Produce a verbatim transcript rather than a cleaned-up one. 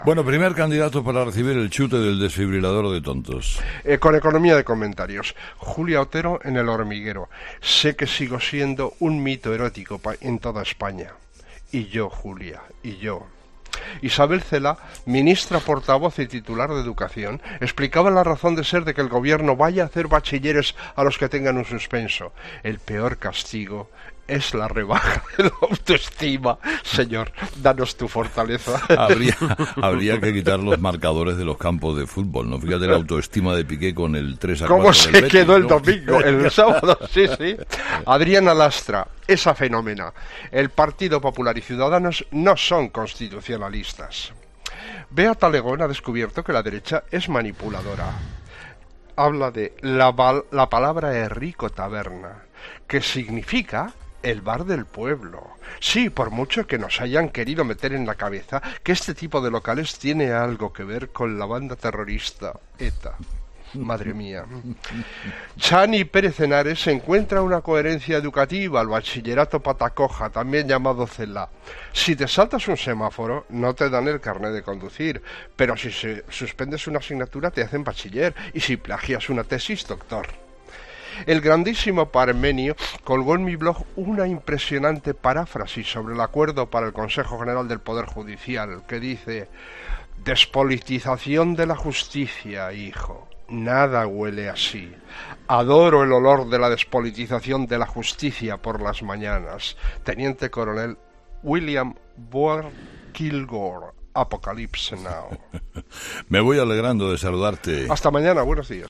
Bueno, primer candidato para recibir el chute del desfibrilador de tontos. Eh, con economía de comentarios. Julia Otero en El Hormiguero. Sé que sigo siendo un mito erótico pa- en toda España. Y yo, Julia, y yo. Isabel Cela, ministra portavoz y titular de Educación, explicaba la razón de ser de que el gobierno vaya a hacer bachilleres a los que tengan un suspenso. El peor castigo es la rebaja de la autoestima. Señor, danos tu fortaleza. Habría, habría que quitar los marcadores de los campos de fútbol, ¿no? Fíjate la autoestima de Piqué con el tres a cuatro. ¿Cómo se del Betis, quedó el ¿no? domingo? El sábado, sí, sí. Adriana Lastra, esa fenómena. El Partido Popular y Ciudadanos no son constitucionalistas. Beata Legón ha descubierto que la derecha es manipuladora. Habla de la, la palabra Enrico Taberna, que significa el bar del pueblo. Sí, por mucho que nos hayan querido meter en la cabeza que este tipo de locales tiene algo que ver con la banda terrorista ETA. Madre mía. Chani Pérez Henares encuentra una coherencia educativa al bachillerato Patacoja, también llamado CELA. Si te saltas un semáforo, no te dan el carnet de conducir, pero si se suspendes una asignatura te hacen bachiller, y si plagias una tesis, doctor. El grandísimo Parmenio colgó en mi blog una impresionante paráfrasis sobre el acuerdo para el Consejo General del Poder Judicial, que dice: despolitización de la justicia, hijo. Nada huele así. Adoro el olor de la despolitización de la justicia por las mañanas. Teniente Coronel William Boar Kilgore. Apocalypse Now. Me voy alegrando de saludarte. Hasta mañana, buenos días.